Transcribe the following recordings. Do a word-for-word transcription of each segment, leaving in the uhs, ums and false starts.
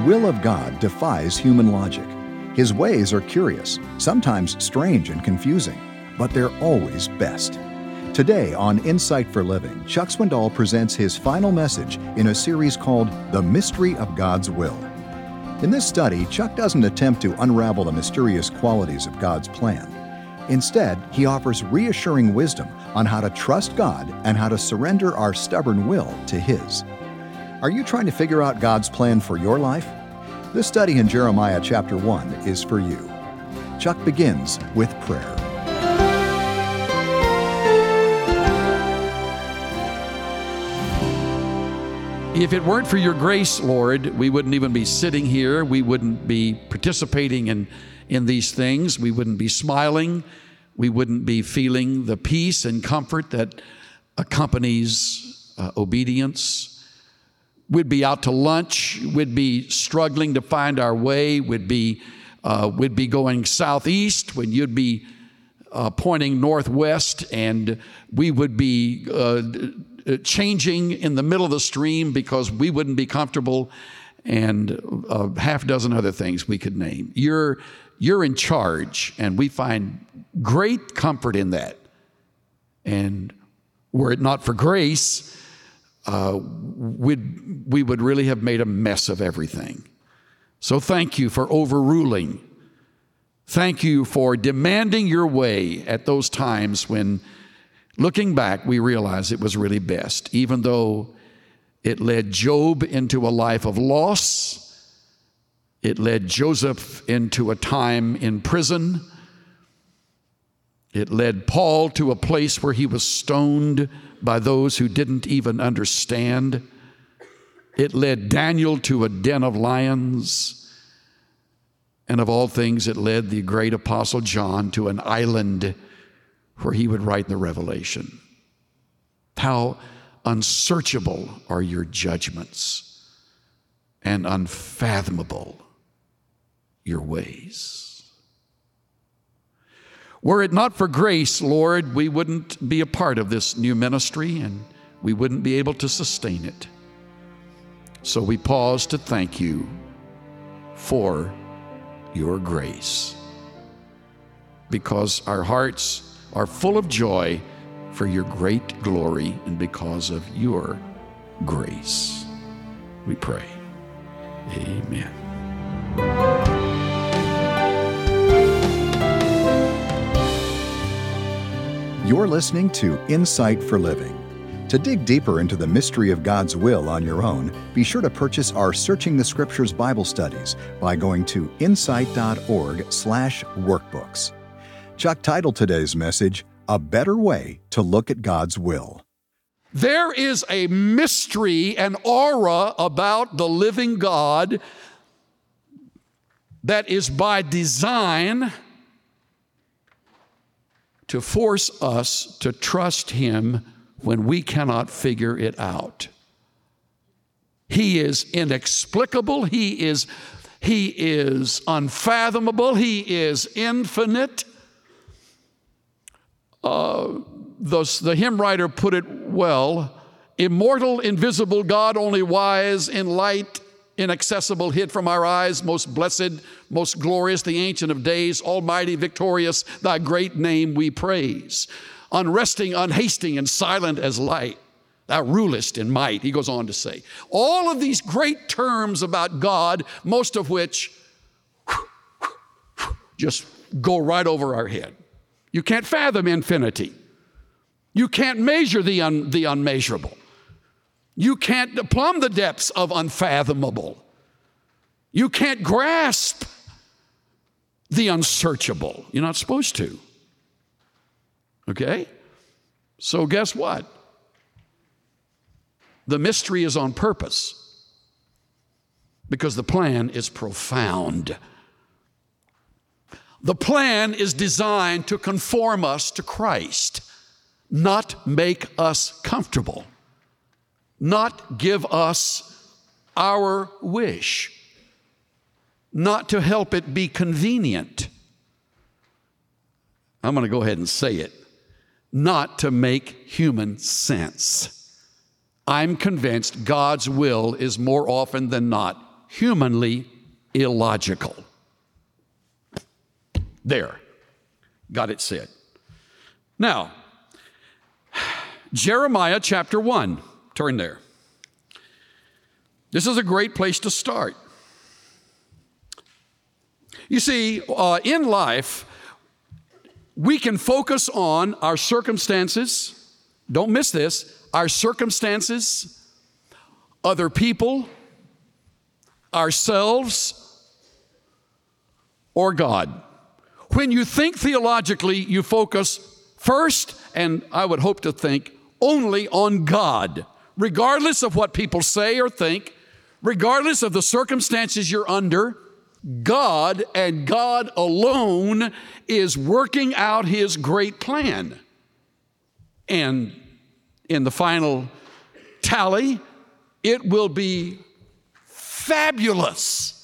will of God defies human logic. His ways are curious, sometimes strange and confusing, but they're always best. Today on Insight for Living, Chuck Swindoll presents his final message in a series called The Mystery of God's Will. In this study, Chuck doesn't attempt to unravel the mysterious qualities of God's plan. Instead, he offers reassuring wisdom on how to trust God and how to surrender our stubborn will to His. Are you trying to figure out God's plan for your life? This study in Jeremiah chapter one is for you. Chuck begins with prayer. If it weren't for your grace, Lord, we wouldn't even be sitting here. We wouldn't be participating in, in these things. We wouldn't be smiling. We wouldn't be feeling the peace and comfort that accompanies uh, obedience. We'd be out to lunch. We'd be struggling to find our way. We'd be, uh, we'd be going southeast when you'd be uh, pointing northwest, and we would be uh, changing in the middle of the stream because we wouldn't be comfortable, and a half dozen other things we could name. You're, you're in charge, and we find great comfort in that. And were it not for grace, uh, we'd, we would really have made a mess of everything. So thank you for overruling. Thank you for demanding your way at those times when, looking back, we realize it was really best, even though it led Job into a life of loss. It led Joseph into a time in prison. It led Paul to a place where he was stoned by those who didn't even understand. It led Daniel to a den of lions. And of all things, it led the great apostle John to an island where he would write the Revelation. How unsearchable are your judgments and unfathomable your ways. Were it not for grace, Lord, we wouldn't be a part of this new ministry and we wouldn't be able to sustain it. So we pause to thank you for your grace, because our hearts are full of joy for your great glory and because of your grace. We pray. Amen. You're listening to Insight for Living. To dig deeper into the mystery of God's will on your own, be sure to purchase our Searching the Scriptures Bible studies by going to insight.org slash workbooks. Chuck titled today's message, A Better Way to Look at God's Will. There is a mystery and aura about the living God that is by design to force us to trust Him when we cannot figure it out. He is inexplicable. He is, he is unfathomable. He is infinite. Uh, the, the hymn writer put it well, immortal, invisible God, only wise, in light, inaccessible, hid from our eyes, most blessed, most glorious, the Ancient of Days, almighty, victorious, thy great name we praise. Unresting, unhasting, and silent as light, thou rulest in might, he goes on to say. All of these great terms about God, most of which just go right over our head. You can't fathom infinity. You can't measure the, un, the unmeasurable. You can't plumb the depths of unfathomable. You can't grasp the unsearchable. You're not supposed to. Okay? So guess what? The mystery is on purpose because the plan is profound. The plan is designed to conform us to Christ, not make us comfortable, not give us our wish, not to help it be convenient. I'm going to go ahead and say it. Not to make human sense. I'm convinced God's will is more often than not humanly illogical. There. Got it said. Now, Jeremiah chapter one. Turn there. This is a great place to start. You see, uh, in life, we can focus on our circumstances. Don't miss this. Our circumstances, other people, ourselves, or God. When you think theologically, you focus first, and I would hope to think, only on God, regardless of what people say or think, regardless of the circumstances you're under. God and God alone is working out His great plan. And in the final tally, it will be fabulous.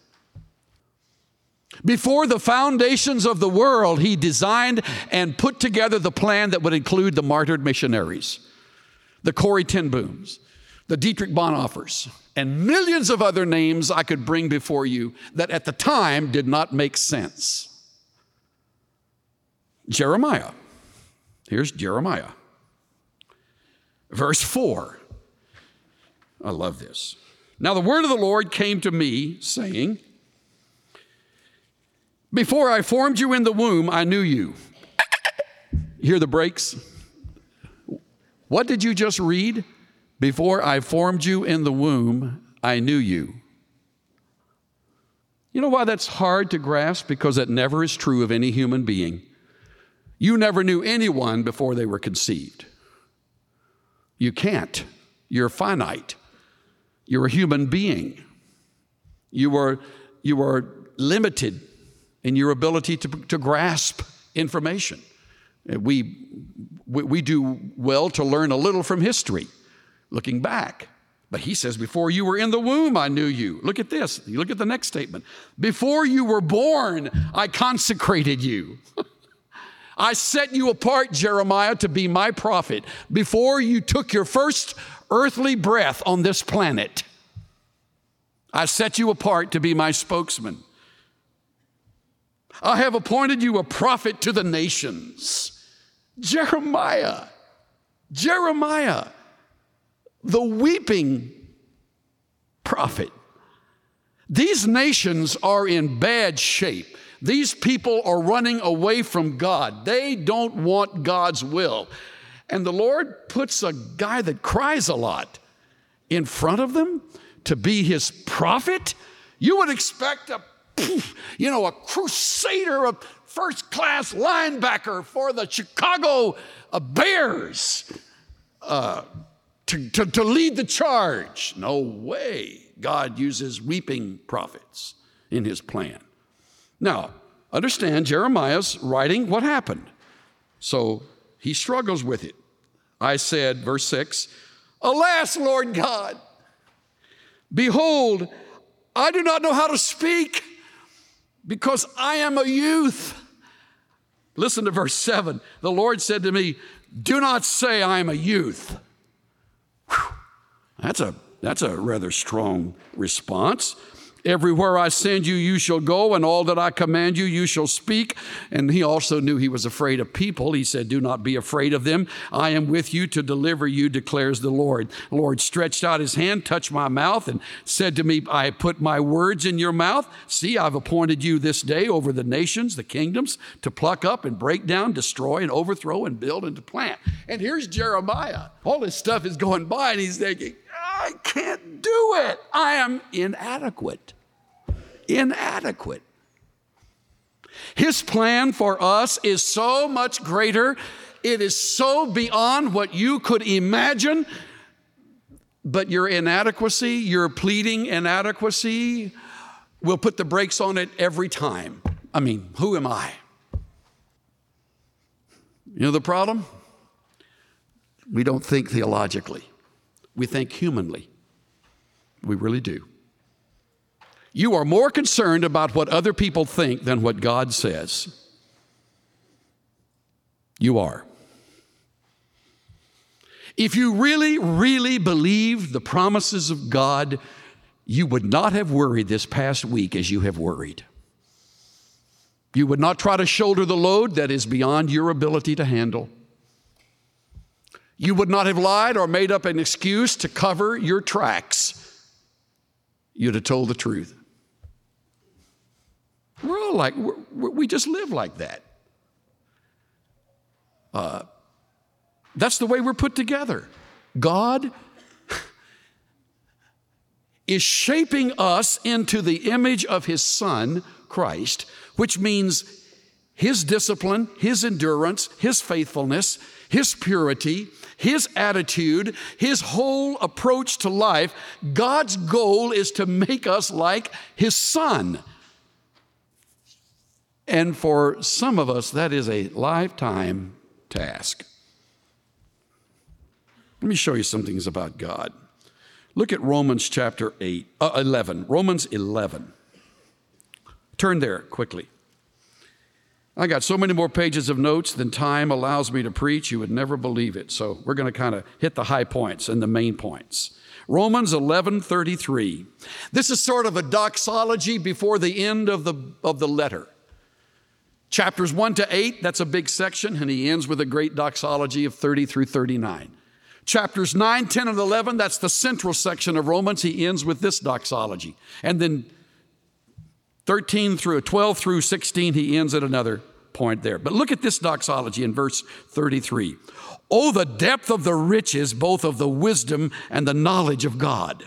Before the foundations of the world, He designed and put together the plan that would include the martyred missionaries, the Corrie ten Booms, the Dietrich Bonhoeffers, and millions of other names I could bring before you that at the time did not make sense. Jeremiah. Here's Jeremiah. Verse four. I love this. Now the word of the Lord came to me, saying, before I formed you in the womb, I knew you. You hear the breaks? What did you just read? Before I formed you in the womb, I knew you. You know why that's hard to grasp? Because it never is true of any human being. You never knew anyone before they were conceived. You can't. You're finite. You're a human being. You are, you are limited in your ability to, to grasp information. We, we, we do well to learn a little from history, looking back. But he says, before you were in the womb, I knew you. Look at this. You look at the next statement. Before you were born, I consecrated you. I set you apart, Jeremiah, to be my prophet. Before you took your first earthly breath on this planet, I set you apart to be my spokesman. I have appointed you a prophet to the nations. Jeremiah, Jeremiah, the weeping prophet. These nations are in bad shape. These people are running away from God. They don't want God's will. And the Lord puts a guy that cries a lot in front of them to be his prophet. You would expect a you know, a crusader, a first-class linebacker for the Chicago uh, Bears uh, to, to, to lead the charge. No way. God uses weeping prophets in His plan. Now, understand, Jeremiah's writing what happened. So he struggles with it. I said, verse six, alas, Lord God, behold, I do not know how to speak, because I am a youth. Listen to verse seven. The Lord said to me, do not say I am a youth. Whew. That's a, that's a rather strong response. Everywhere I send you, you shall go, and all that I command you, you shall speak. And he also knew he was afraid of people. He said, do not be afraid of them. I am with you to deliver you, declares the Lord. The Lord stretched out His hand, touched my mouth, and said to me, I put my words in your mouth. See, I've appointed you this day over the nations, the kingdoms, to pluck up and break down, destroy and overthrow and build and to plant. And here's Jeremiah. All this stuff is going by, and he's thinking, I can't do it. I am inadequate. Inadequate. His plan for us is so much greater. It is so beyond what you could imagine. But your inadequacy, your pleading inadequacy, will put the brakes on it every time. I mean, who am I? You know the problem? We don't think theologically. We think humanly. We really do. You are more concerned about what other people think than what God says. You are. If you really, really believe the promises of God, you would not have worried this past week as you have worried. You would not try to shoulder the load that is beyond your ability to handle. You would not have lied or made up an excuse to cover your tracks. You'd have told the truth. We're all like, we're, we just live like that. Uh, that's the way we're put together. God is shaping us into the image of His Son, Christ, which means His discipline, His endurance, His faithfulness, His purity, His attitude, His whole approach to life. God's goal is to make us like His Son. And for some of us, that is a lifetime task. Let me show you some things about God. Look at Romans chapter eight, uh, eleven. Romans eleven. Turn there quickly. I got so many more pages of notes than time allows me to preach. You would never believe it. So we're going to kind of hit the high points and the main points. Romans eleven thirty-three. This is sort of a doxology before the end of the, of the letter. Chapters one to eight, that's a big section, and he ends with a great doxology of thirty through thirty-nine. Chapters nine, ten, and eleven, that's the central section of Romans. He ends with this doxology. And then thirteen through twelve through sixteen, he ends at another point there. But look at this doxology in verse thirty-three. Oh, the depth of the riches, both of the wisdom and the knowledge of God.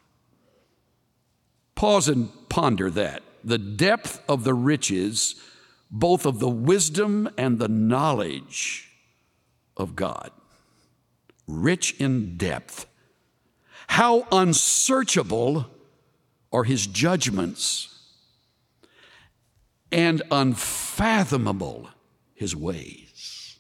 Pause and ponder that. The depth of the riches, both of the wisdom and the knowledge of God. Rich in depth. How unsearchable are His judgments, and unfathomable His ways.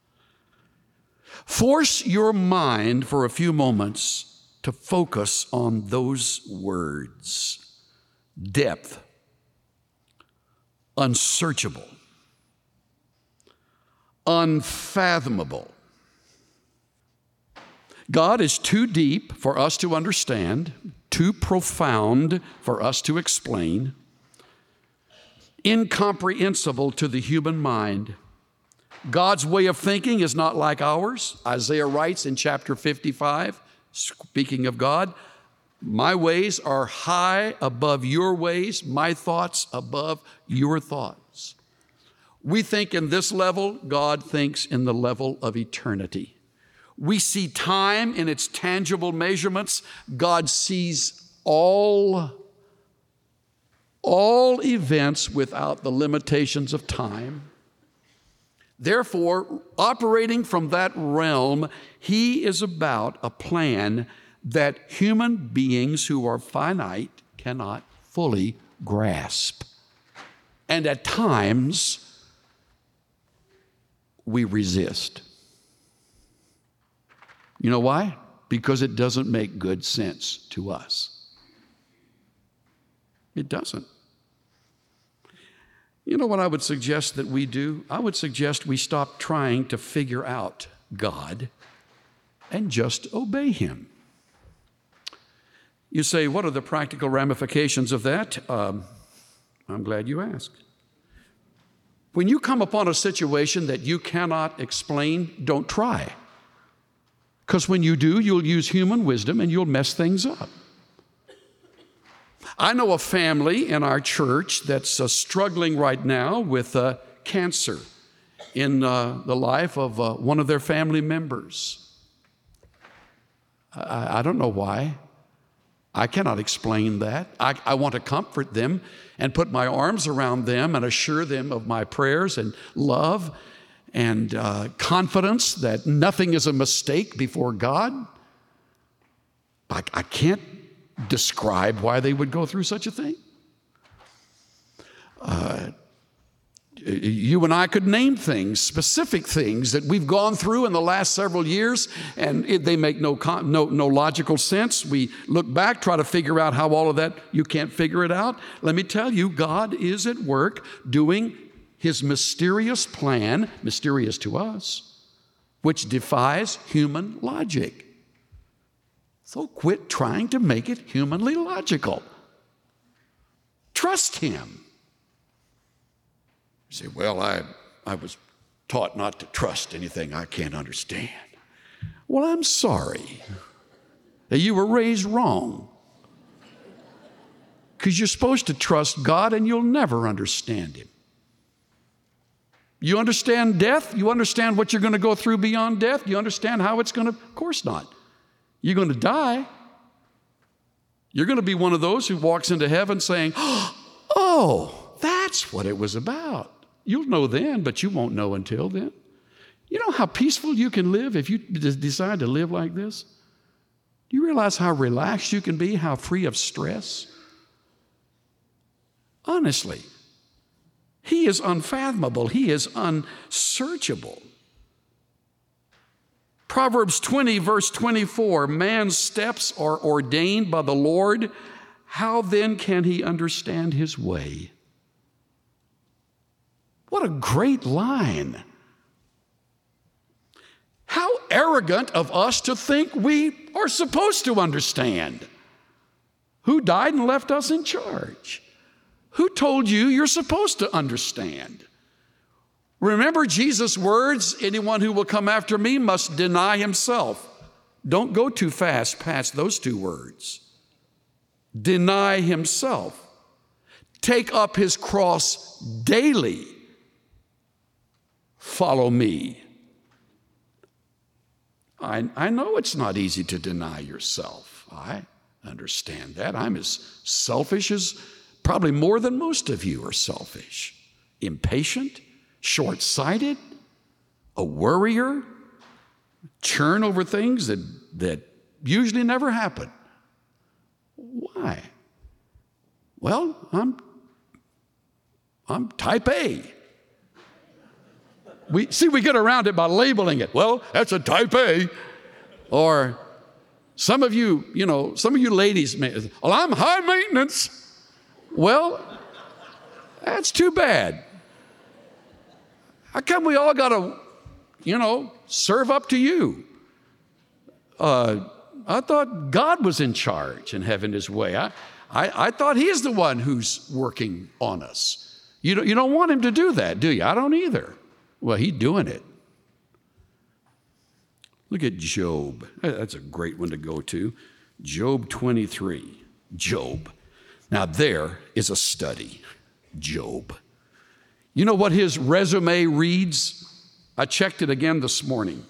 Force your mind for a few moments to focus on those words. Depth, unsearchable, unfathomable. God is too deep for us to understand, too profound for us to explain, incomprehensible to the human mind. God's way of thinking is not like ours. Isaiah writes in chapter fifty-five, speaking of God, my ways are high above your ways, my thoughts above your thoughts. We think in this level, God thinks in the level of eternity. We see time in its tangible measurements. God sees all, all events without the limitations of time. Therefore, operating from that realm, He is about a plan that human beings who are finite cannot fully grasp. And at times, we resist. You know why? Because it doesn't make good sense to us. It doesn't. You know what I would suggest that we do? I would suggest we stop trying to figure out God and just obey Him. You say, what are the practical ramifications of that? Um, I'm glad you asked. When you come upon a situation that you cannot explain, don't try. Because when you do, you'll use human wisdom and you'll mess things up. I know a family in our church that's uh, struggling right now with uh, cancer in uh, the life of uh, one of their family members. I, I don't know why. I cannot explain that. I, I want to comfort them and put my arms around them and assure them of my prayers and love and uh, confidence that nothing is a mistake before God. I, I can't describe why they would go through such a thing. Uh, you and I could name things, specific things that we've gone through in the last several years, and it, they make no, con- no, no logical sense. We look back, try to figure out how all of that, you can't figure it out. Let me tell you, God is at work doing His mysterious plan, mysterious to us, which defies human logic. So quit trying to make it humanly logical. Trust him. You say, well, I, I was taught not to trust anything I can't understand. Well, I'm sorry that you were raised wrong. Because you're supposed to trust God and you'll never understand him. You understand death? You understand what you're going to go through beyond death? You understand how it's going to? Of course not. You're going to die. You're going to be one of those who walks into heaven saying, oh, that's what it was about. You'll know then, but you won't know until then. You know how peaceful you can live if you decide to live like this? Do you realize how relaxed you can be, how free of stress? Honestly, he is unfathomable. He is unsearchable. Proverbs twenty, verse twenty-four, man's steps are ordained by the Lord. How then can he understand his way? What a great line. How arrogant of us to think we are supposed to understand. Who died and left us in charge? Who told you you're supposed to understand? Remember Jesus' words, anyone who will come after me must deny himself. Don't go too fast past those two words. Deny himself. Take up his cross daily. Follow me. I, I know it's not easy to deny yourself. I understand that. I'm as selfish as probably more than most of you are selfish. Impatient, short-sighted, a worrier, churn over things that, that usually never happen. Why? Well, I'm, I'm type A. We, see, we get around it by labeling it. Well, that's a type A. Or some of you, you know, some of you ladies, may, well, I'm high maintenance. Well, that's too bad. How come we all got to, you know, serve up to you? Uh, I thought God was in charge and having his way. I, I, I thought he's the one who's working on us. You don't, you don't want him to do that, do you? I don't either. Well, he's doing it. Look at Job. That's a great one to go to. Job twenty-three. Job. Now there is a study. Job. You know what his resume reads? I checked it again this morning.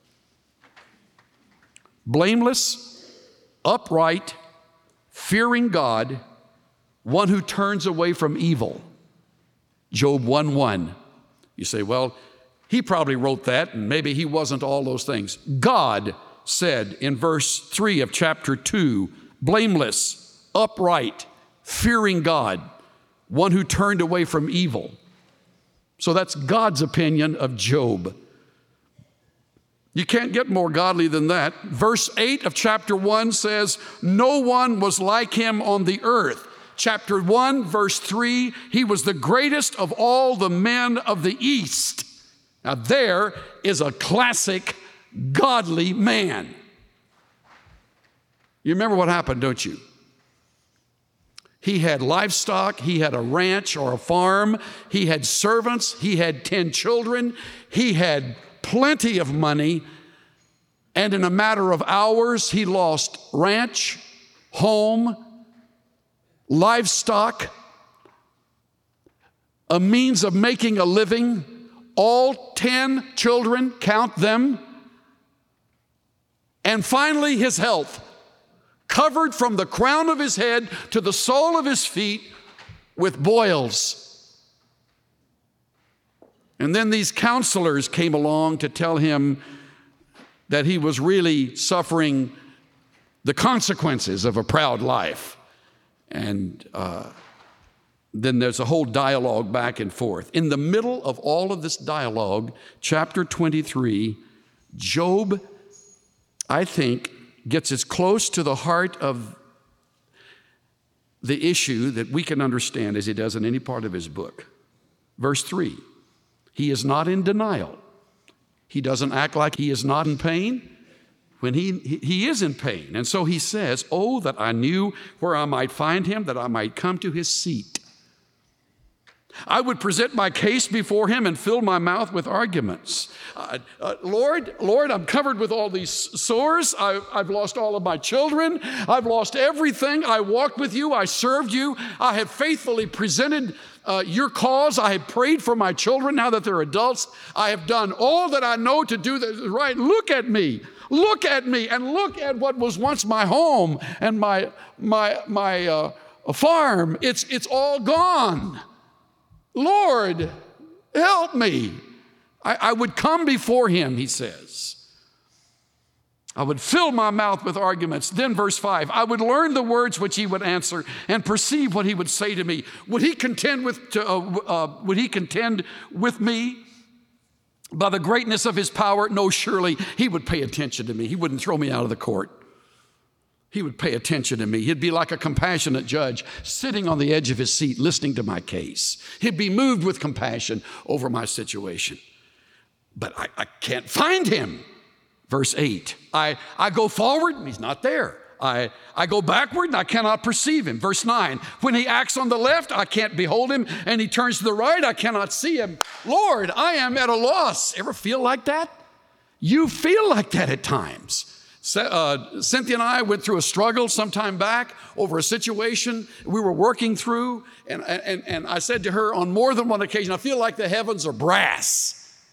Blameless, upright, fearing God, one who turns away from evil. Job one one. You say, well, he probably wrote that, and maybe he wasn't all those things. God said in verse three of chapter two, blameless, upright, fearing God, one who turned away from evil. So that's God's opinion of Job. You can't get more godly than that. Verse eight of chapter one says, no one was like him on the earth. Chapter one, verse three, he was the greatest of all the men of the East. Now there is a classic godly man. You remember what happened, don't you? He had livestock, he had a ranch or a farm, he had servants, he had ten children, he had plenty of money, and in a matter of hours, he lost ranch, home, livestock, a means of making a living, all ten children, count them, and finally his health, covered from the crown of his head to the sole of his feet with boils. And then these counselors came along to tell him that he was really suffering the consequences of a proud life. And uh, then there's a whole dialogue back and forth. In the middle of all of this dialogue, chapter twenty-three, Job, I think, gets as close to the heart of the issue that we can understand as he does in any part of his book. Verse three, he is not in denial. He doesn't act like he is not in pain. when he, he is in pain. And so he says, oh, that I knew where I might find him, that I might come to his seat. I would present my case before him and fill my mouth with arguments. Uh, uh, Lord, Lord, I'm covered with all these sores. I, I've lost all of my children. I've lost everything. I walked with you. I served you. I have faithfully presented uh, your cause. I have prayed for my children now that they're adults. I have done all that I know to do that is right. Look at me. Look at me and look at what was once my home and my, my, my uh, farm. It's, it's all gone. Lord, help me. I, I would come before him, he says. I would fill my mouth with arguments. Then verse five, I would learn the words which he would answer and perceive what he would say to me. Would he contend with, to, uh, uh, would he contend with me by the greatness of his power? No, surely he would pay attention to me. He wouldn't throw me out of the court. He would pay attention to me. He'd be like a compassionate judge sitting on the edge of his seat listening to my case. He'd be moved with compassion over my situation. But I, I can't find him. Verse eight, I, I go forward and he's not there. I, I go backward and I cannot perceive him. Verse nine, when he acts on the left, I can't behold him, and he turns to the right, I cannot see him. Lord, I am at a loss. Ever feel like that? You feel like that at times. Uh, Cynthia and I went through a struggle some time back over a situation we were working through, and, and, and I said to her on more than one occasion, I feel like the heavens are brass.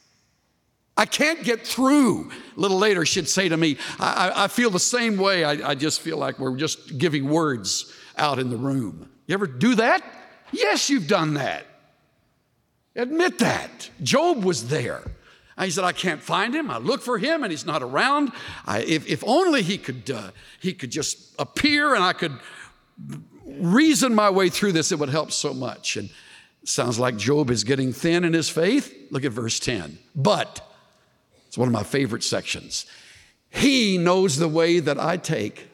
I can't get through. A little later, she'd say to me, I, I feel the same way. I, I just feel like we're just giving words out in the room. You ever do that? Yes, you've done that. Admit that. Job was there. He said, I can't find him. I look for him and he's not around. I, if, if only he could, uh, he could just appear and I could reason my way through this, it would help so much. And it sounds like Job is getting thin in his faith. Look at verse ten. But, it's one of my favorite sections. He knows the way that I take.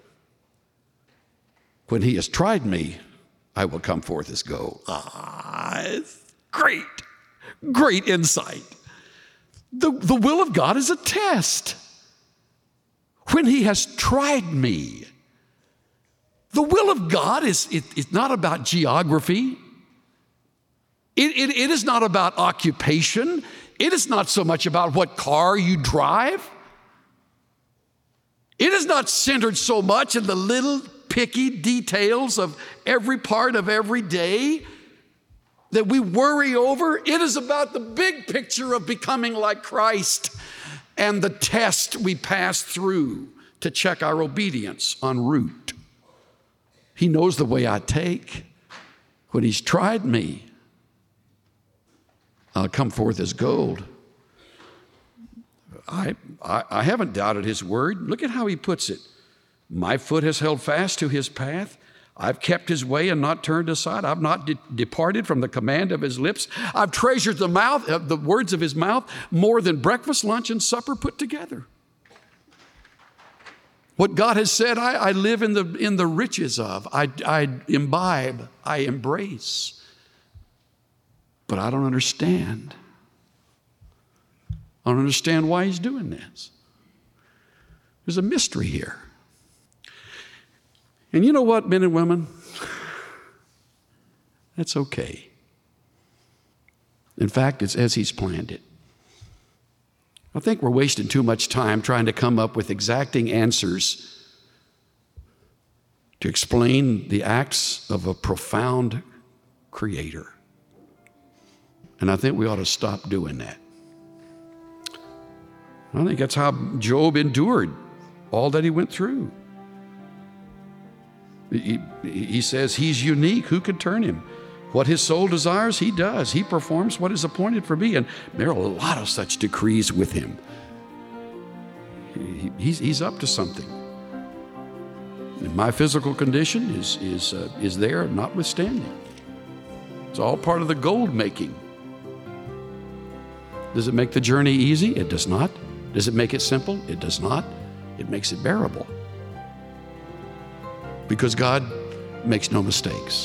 When he has tried me, I will come forth as gold. Ah, it's great, great insight. The, the will of God is a test. When he has tried me, the will of God is it, it's not about geography. It, it, it is not about occupation. It is not so much about what car you drive. It is not centered so much in the little picky details of every part of every day that we worry over. It is about the big picture of becoming like Christ and the test we pass through to check our obedience en route. He knows the way I take. When he's tried me, I'll come forth as gold. I, I, I haven't doubted his word. Look at how he puts it. My foot has held fast to his path. I've kept his way and not turned aside. I've not de- departed from the command of his lips. I've treasured the mouth, uh, the words of his mouth more than breakfast, lunch, and supper put together. What God has said, I, I live in the, in the riches of. I, I imbibe, I embrace. But I don't understand. I don't understand why he's doing this. There's a mystery here. And you know what, men and women? That's okay. In fact, it's as he's planned it. I think we're wasting too much time trying to come up with exacting answers to explain the acts of a profound creator. And I think we ought to stop doing that. I think that's how Job endured all that he went through. He, he says he's unique. Who could turn him? What his soul desires, he does. He performs what is appointed for me. And there are a lot of such decrees with him. He, he's, he's up to something. And my physical condition is, is, uh, is there, notwithstanding. It's all part of the gold making. Does it make the journey easy? It does not. Does it make it simple? It does not. It makes it bearable. Because God makes no mistakes.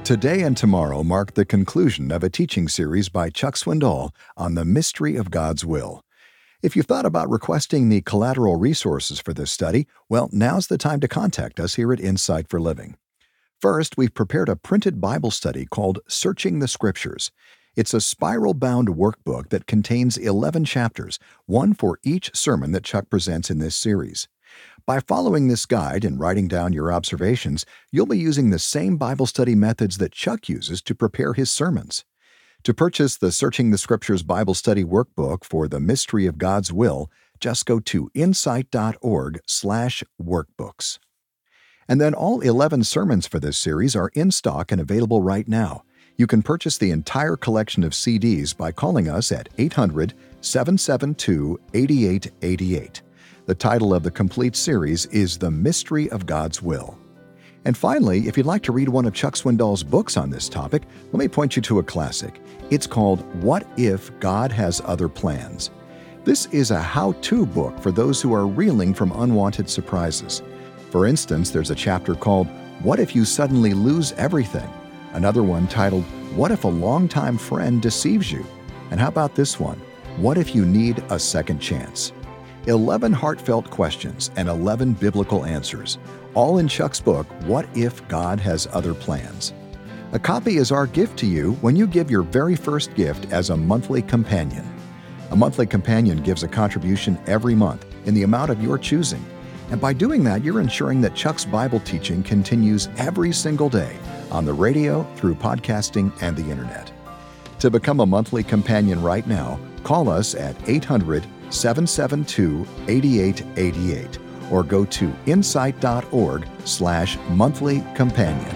Today and tomorrow mark the conclusion of a teaching series by Chuck Swindoll on the mystery of God's will. If you've thought about requesting the collateral resources for this study, well, now's the time to contact us here at Insight for Living. First, we've prepared a printed Bible study called Searching the Scriptures. It's a spiral-bound workbook that contains eleven chapters, one for each sermon that Chuck presents in this series. By following this guide and writing down your observations, you'll be using the same Bible study methods that Chuck uses to prepare his sermons. To purchase the Searching the Scriptures Bible Study Workbook for the Mystery of God's Will, just go to insight.org slash workbooks. And then all eleven sermons for this series are in stock and available right now. You can purchase the entire collection of C Ds by calling us at eight hundred, seven seven two, eight eight eight eight. The title of the complete series is The Mystery of God's Will. And finally, if you'd like to read one of Chuck Swindoll's books on this topic, let me point you to a classic. It's called What If God Has Other Plans? This is a how-to book for those who are reeling from unwanted surprises. For instance, there's a chapter called What If You Suddenly Lose Everything? Another one titled What If a Longtime Friend Deceives You? And how about this one? What If You Need a Second Chance? eleven heartfelt questions and eleven biblical answers, all in Chuck's book, What If God Has Other Plans? A copy is our gift to you when you give your very first gift as a monthly companion. A monthly companion gives a contribution every month in the amount of your choosing. And by doing that, you're ensuring that Chuck's Bible teaching continues every single day on the radio, through podcasting, and the internet. To become a monthly companion right now, call us at eight hundred, seven seven two, eight eight eight eight or go to insight.org slash monthly companion.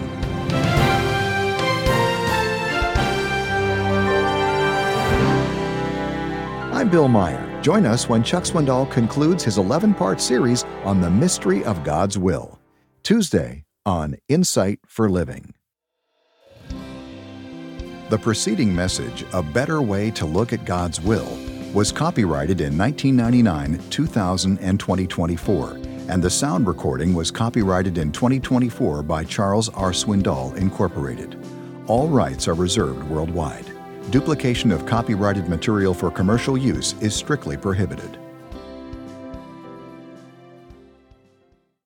I'm Bill Meyer. Join us when Chuck Swindoll concludes his eleven-part series on the mystery of God's will. Tuesday on Insight for Living. The preceding message, A Better Way to Look at God's Will, was copyrighted in nineteen ninety-nine, two thousand, and twenty twenty-four, and the sound recording was copyrighted in twenty twenty-four by Charles R. Swindoll, Incorporated. All rights are reserved worldwide. Duplication of copyrighted material for commercial use is strictly prohibited.